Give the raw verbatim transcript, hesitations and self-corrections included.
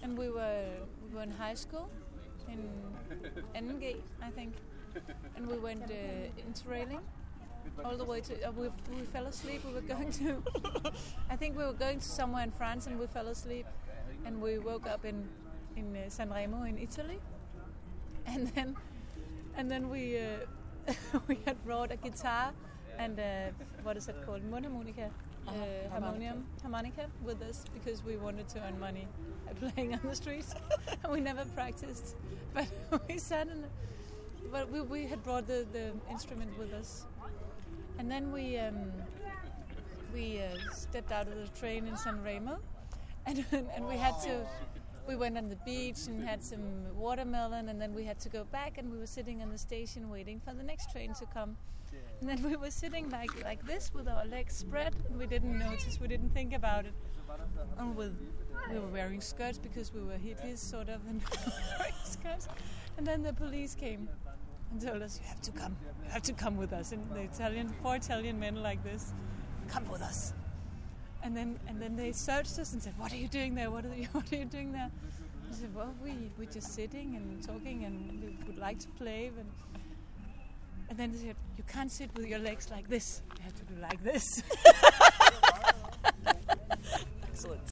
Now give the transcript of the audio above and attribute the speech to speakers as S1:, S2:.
S1: and we were we were in high school in N G, I think, and we went uh, interrailing all the way to. Uh, we we fell asleep. We were going to. I think we were going to somewhere in France, and we fell asleep, and we woke up in in uh, Sanremo in Italy, and then and then we uh, we had brought a guitar and uh, what is it called, mundharmonica. Uh, harmonium, harmonica with us because we wanted to earn money playing on the streets, and we never practiced. But we sat in, the, but we, we had brought the, the instrument with us, and then we um, we uh, stepped out of the train in Sanremo, and and we had to. We went on the beach and had some watermelon, and then we had to go back, and we were sitting on the station waiting for the next train to come. And then we were sitting like like this with our legs spread, and we didn't notice, we didn't think about it. And with, we were wearing skirts because we were hippies, sort of, and wearing skirts. And then the police came and told us, "You have to come, you have to come with us." And the Italian, four Italian men like this, "Come with us." And then and then they searched us and said, "What are you doing there? What are you What are you doing there?" We said, "Well, we we're just sitting and talking, and we would like to play." And And then they said, "You can't sit with your legs like this. You have to do like this."
S2: Excellent.